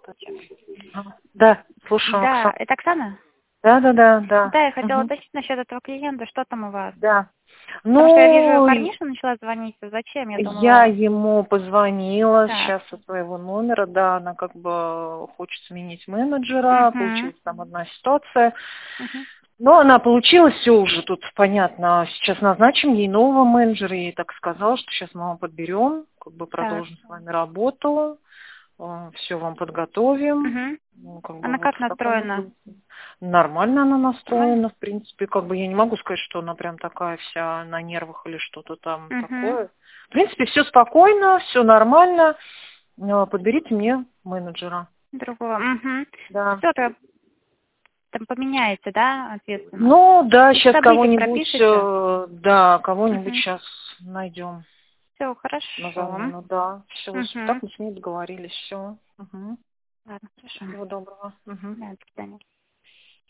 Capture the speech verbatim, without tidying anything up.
А, Да, слушаю, Да, Оксана. это Оксана? Да, да, да, да. Да, я хотела Мгм. уточнить насчет этого клиента, что там у вас? Да. Потому что я вижу, Ну, и парниша начала звонить. Зачем? Я я думала, ему позвонила так. сейчас со своего номера, да, она как бы хочет сменить менеджера, Угу. получилась там одна ситуация. Угу. Но она получилась, все уже тут понятно. Сейчас назначим ей нового менеджера. Я ей так сказала, что сейчас мы вам подберем, как бы Так. продолжим с вами работу, все вам подготовим. Угу. Ну, как бы Она вот как в таком настроена? духе. Нормально она Нормально? настроена, в принципе, как бы я не могу сказать, что она прям такая вся на нервах или что-то там Угу. такое. В принципе, все спокойно, все нормально. Э, Подберите мне менеджера. Другого. Угу. Да. Кто-то там поменяется, да, ответственно? Ну, да, И сейчас табличек кого-нибудь, пропишите? э, да, кого-нибудь Угу. сейчас найдем Все, на хорошо. замену, да. Все, Угу. так мы с ней договорились, все. Ладно, хорошо. Всего доброго. Мгм. Да, до свидания.